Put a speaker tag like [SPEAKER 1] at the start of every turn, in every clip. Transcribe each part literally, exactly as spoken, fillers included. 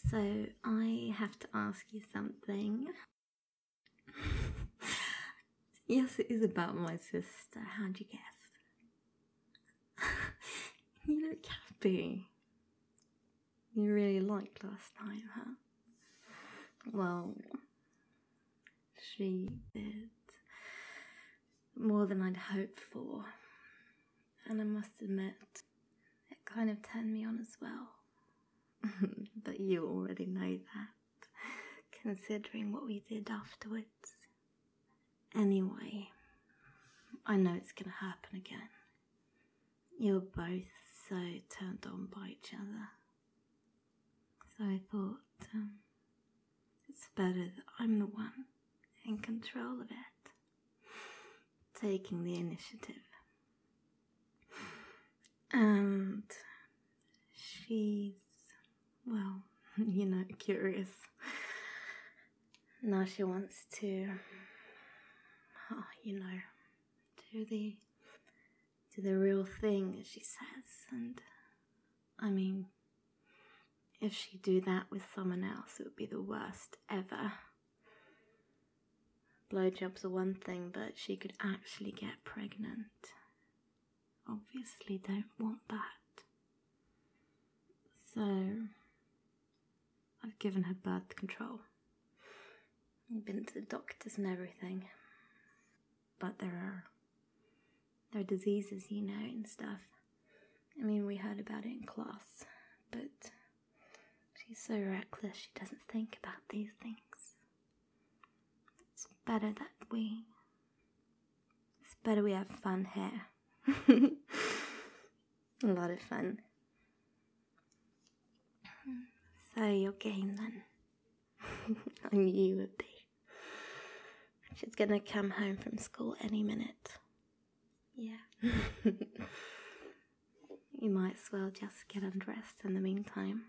[SPEAKER 1] So I have to ask you something. Yes, it is about my sister. How'd you guess? You look happy. You really liked last time, huh? Well, she did more than I'd hoped for. And I must admit, it kind of turned me on as well. But you already know that, considering what we did afterwards. Anyway, I know it's gonna happen again. You're both so turned on by each other. So I thought, um, it's better that I'm the one in control of it, taking the initiative. And she's, well, you know, curious. Now she wants to, oh, you know, do the, do the real thing, as she says. And, I mean, if she'd do that with someone else, it would be the worst ever. Blowjobs are one thing, but she could actually get pregnant. Obviously don't want that. So, I've given her birth control. I've been to the doctors and everything. But there are, there are diseases, you know, and stuff. I mean, we heard about it in class, but she's so reckless, she doesn't think about these things. It's better that we, it's better we have fun here. A lot of fun. So you're game then. I knew you would be. She's gonna come home from school any minute. Yeah. You might as well just get undressed in the meantime.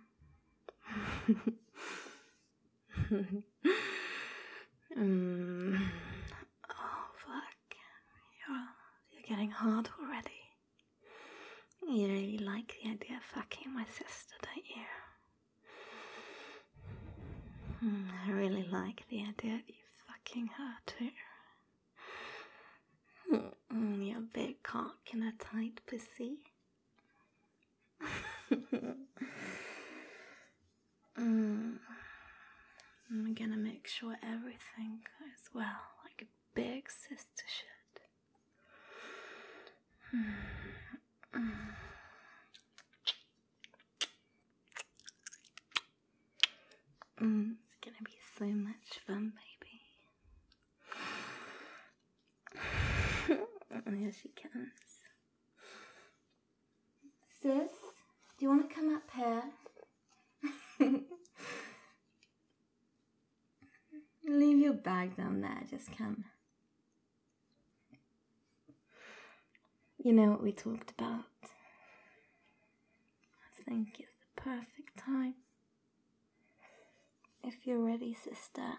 [SPEAKER 1] mm. Oh, fuck. You're, you're getting hard already. You really like the idea of fucking my sister, don't you? Mm, I really like the idea of you fucking her too. Mm, your big cock and a tight pussy. mm. I'm gonna make sure everything goes well, like a big sister should. Mm. Mm, it's gonna be so much fun, baby. Oh, here she comes. Sis, do you want to come up here? Leave your bag down there, just come. You know what we talked about? I think it's the perfect time. If you're ready, sister.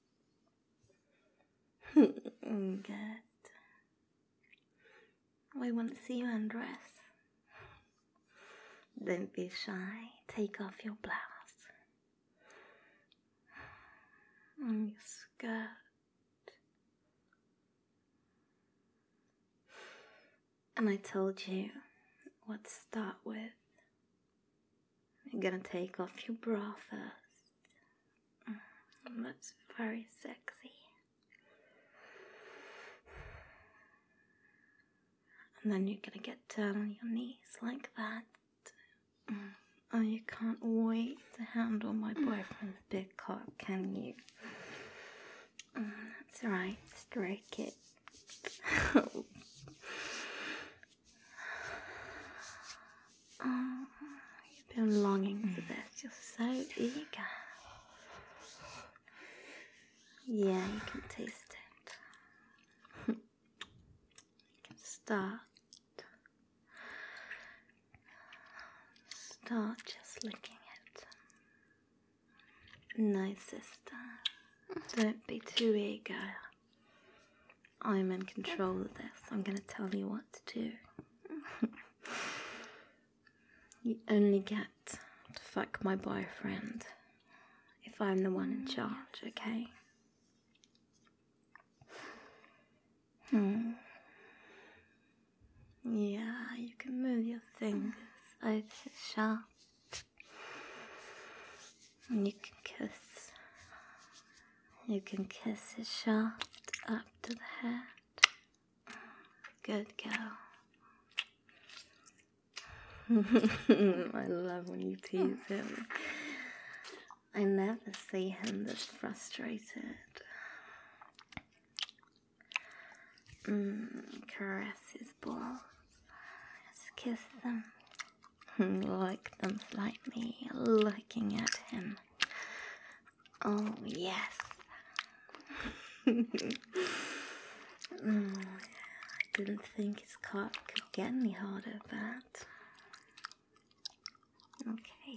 [SPEAKER 1] Good. We want to see you undress. Don't be shy. Take off your blouse. And your skirt. And I told you what to start with. You're gonna take off your bra first. That's very sexy. And then you're gonna get down on your knees like that. Oh, you can't wait to handle my boyfriend's big cock, can you? That's right, stroke it. Oh, you've been longing for this. You're so eager. Yeah, you can taste it. You can start. Start just licking it. No, sister. Don't be too eager. I'm in control of this. I'm going to tell you what to do. You only get to fuck my boyfriend if I'm the one in charge, okay? Hmm. Yeah, you can move your fingers over the shaft. And you can kiss. You can kiss the shaft up to the head. Good girl. I love when you tease him. I never see him this frustrated. Mm, caress his balls. Just kiss them. Like them slightly, looking at him. Oh, yes. mm, I didn't think his cock could get any harder, but... Okay.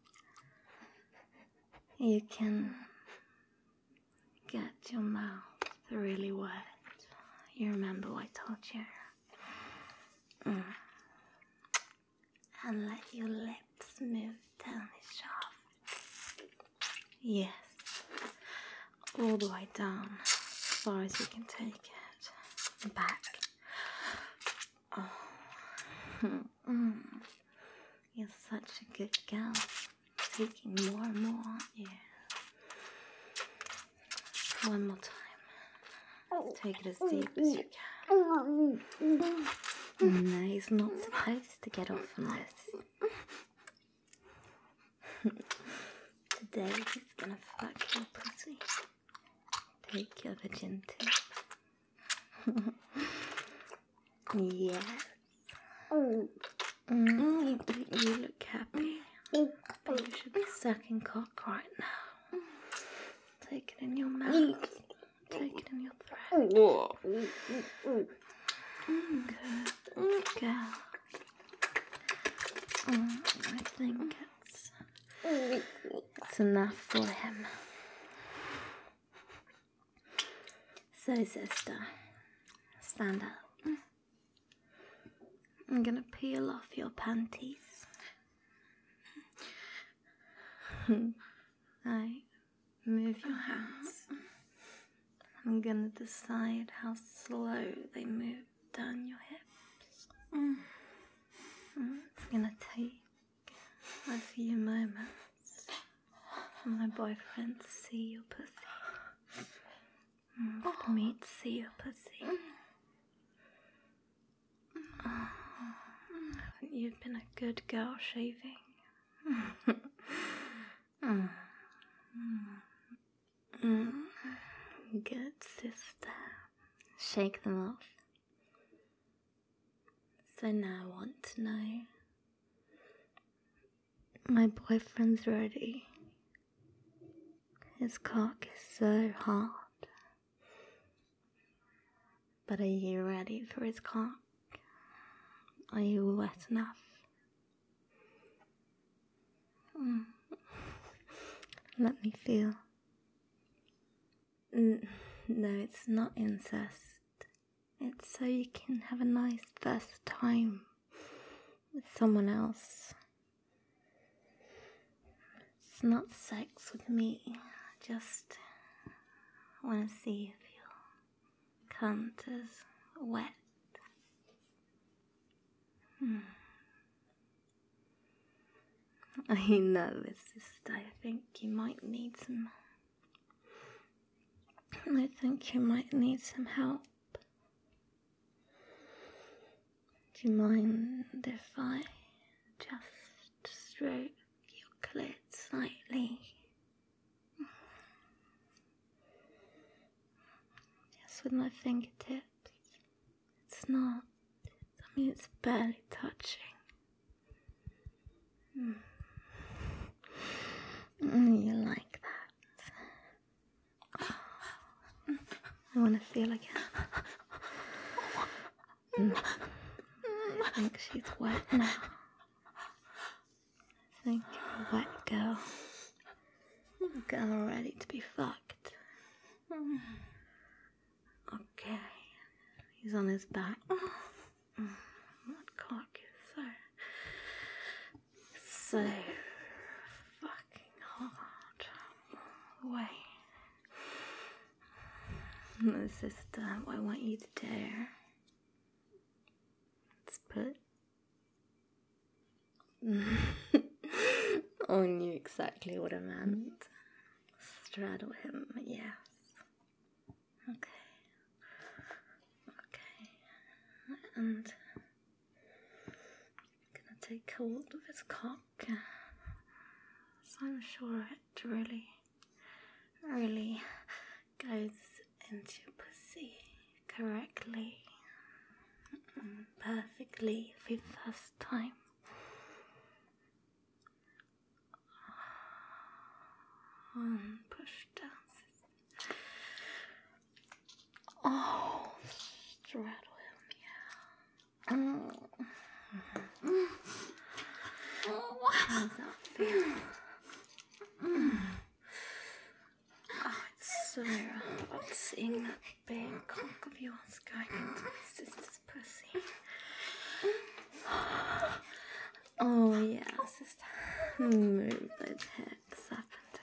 [SPEAKER 1] You can get your mouth really wet. You remember what I told you? Mm. And let your lips move down his shaft. Yes. All the way down, as far as you can take it. Back. Oh. Mm. You're such a good girl. Taking more and more, aren't you? One more time. Take it as deep as you can. No, he's not supposed to get off on this. Today he's gonna fuck your pussy. Take your virginity. Yes. Mm, you, you look happy. But you should be sucking cock right now. Take it in your mouth. Take it in your throat. Good. Good girl. Mm, I think it's, it's enough for him. So, sister, stand up. I'm gonna peel off your panties. Right, move your hands. I'm gonna decide how slow they move down your hips. Mm. It's gonna take a few moments for my boyfriend to see your pussy. Mm, for me to see your pussy. Oh, you've been a good girl shaving. mm. Mm. Good, sister. Shake them off. So now I want to know. My boyfriend's ready. His cock is so hard. But are you ready for his cock? Are you wet enough? Mm. Let me feel. N- no, it's not incest. It's so you can have a nice first time with someone else. It's not sex with me. I just want to see if your cunt is wet. Hmm. I know, sister. I think you might need some... I think you might need some help. Do you mind if I just stroke your clit slightly? Just with my fingertips. It's not... I mean, it's barely touching. Mm. Mm, you like that. Oh. I want to feel again. Mm. I think she's wet now. I think you're a wet girl. A girl ready to be fucked. Okay. He's on his back. Mm. That cock is so... so... fucking hard. away. No, sister, what I want you to do is put I knew exactly what I meant. Straddle him, yes. Okay. Okay. And I'm gonna take hold of his cock. So I'm sure it really, really goes into your pussy correctly, perfectly for the first time. And push down. Oh, straddle him, yeah. Mm. How does that feel? Mm. Oh, it's so hot seeing that big cock of yours going into my sister's pussy. Oh, yeah, sister. Move those hips up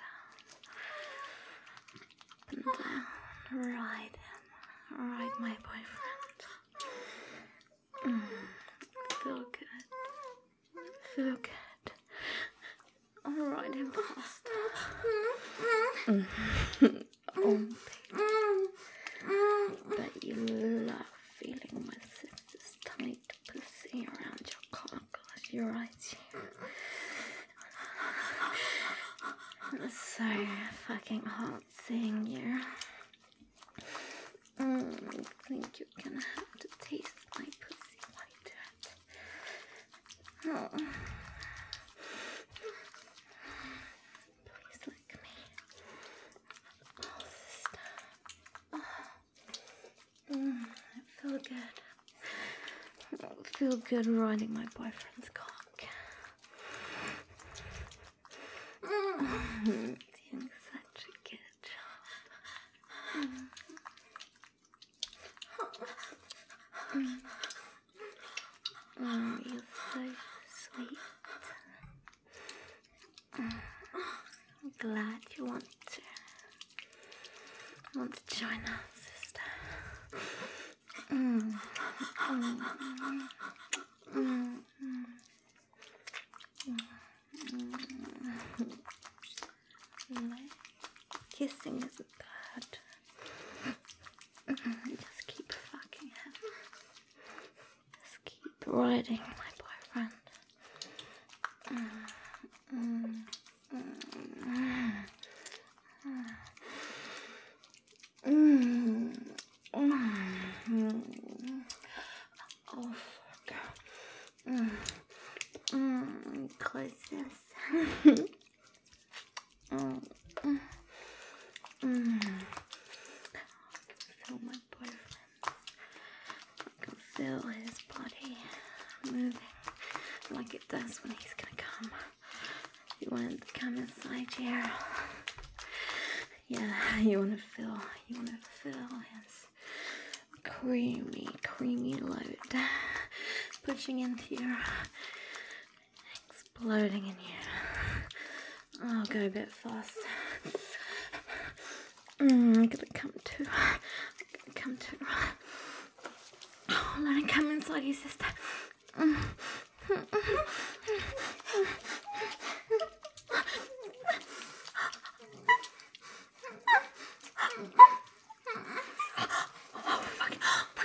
[SPEAKER 1] and down. Up and down. Ride him. Ride my boyfriend. Mm. Feel good. Feel good. I'll ride him faster. Mm. Oh, baby. Bet you love feeling my sister's tight pussy around your cock as you ride you. It's so fucking hot seeing you. Mm, I think you're gonna have to taste my pussy while you do it. Oh. Please lick me. Oh, sister. Oh. Mm, I feel good. I feel good riding my boyfriend's cock. Mm, doing such a good job. Mm. Mm. Oh, you're so sweet. Mm. I'm glad you want to want to join us, sister. Mm. Mm. Mm. Mm. Mm. Kissing is a bird. Just keep fucking him. Just keep riding my boyfriend. Mm. Mm. Mm. Mm. Mm. Oh, fuck. Mm. Mm. Closeness. Mm. Mm. Mm. I can feel my boyfriend. I can feel his body moving like it does when he's gonna come. You want him to come inside you. Yeah, you wanna feel, you wanna feel his creamy, creamy load pushing into you, exploding in you. Oh, go a bit fast. Mm, I'm gonna come to. I'm gonna come to. Oh, let it come inside you, sister. Mm. Oh, fuck. Fuck.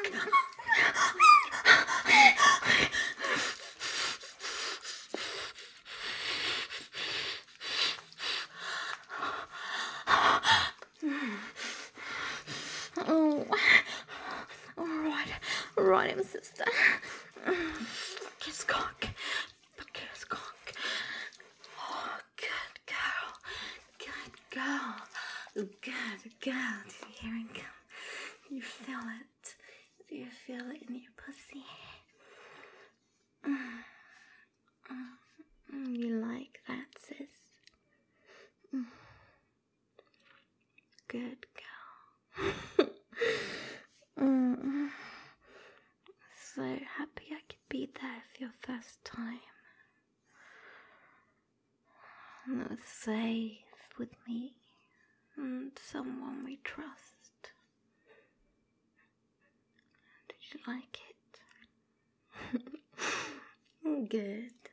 [SPEAKER 1] Oh, alright, alright, him, sister. Fuck his cock, fuck his cock. Oh, good girl, good girl, good girl. Do you hear it come? Do you feel it? Do you feel it in your pussy? Mm. Mm. You like that, sis? Mm. Good girl. mm. So happy I could be there for your first time. You're safe with me. and someone we trust. Did you like it? Good.